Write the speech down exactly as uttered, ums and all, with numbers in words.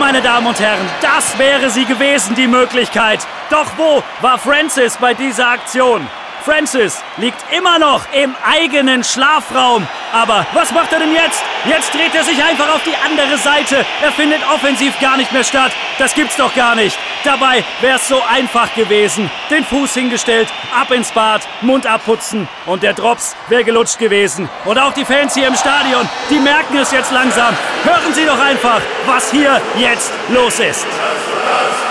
meine Damen und Herren, das wäre sie gewesen, die Möglichkeit. Doch wo war Francis bei dieser Aktion? Francis liegt immer noch im eigenen Schlafraum. Aber was macht er denn jetzt? Jetzt dreht er sich einfach auf die andere Seite. Er findet offensiv gar nicht mehr statt. Das gibt's doch gar nicht. Dabei wäre es so einfach gewesen. Den Fuß hingestellt, ab ins Bad, Mund abputzen und der Drops wäre gelutscht gewesen. Und auch die Fans hier im Stadion, die merken es jetzt langsam. Hören Sie doch einfach, was hier jetzt los ist.